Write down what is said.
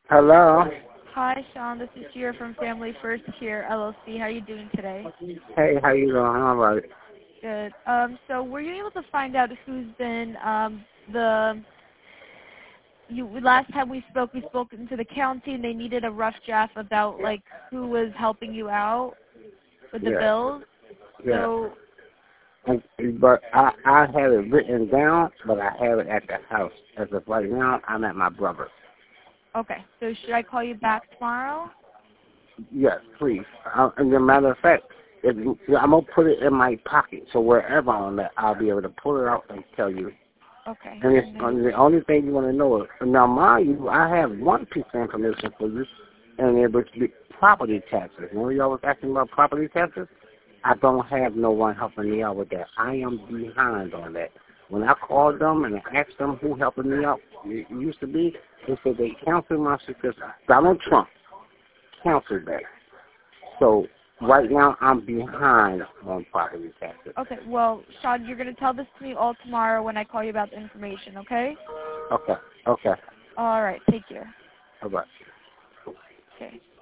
Hello. Hi, Sean. This is Shira from Family First Care LLC. How are you doing today? Hey, how you doing? How about it? Good. So were you able to find out who's been the last time we spoke to the county and they needed a rough draft about like who was helping you out with the bills. Yeah. So But I have it written down, but I have it at the house. As of right now, I'm at my brother's. okay. So should I call you back tomorrow? Yes, please. And as a matter of fact, I'm gonna put it in my pocket, so wherever I'm at, I'll be able to pull it out and tell you. Okay. And the only thing you want to know is, now mind you, I have one piece of information for you, and it was the property taxes. Remember y'all was asking about property taxes? I don't have no one helping me out with that. I am behind on that. When I called them and I asked them who helping me out, it used to be, they said they canceled my certificate. Donald Trump canceled that. So right now I'm behind on property taxes. Okay. Well, Sean, you're gonna tell this to me all tomorrow when I call you about the information. Okay? Okay. Okay. All right. Take care. All right. Okay.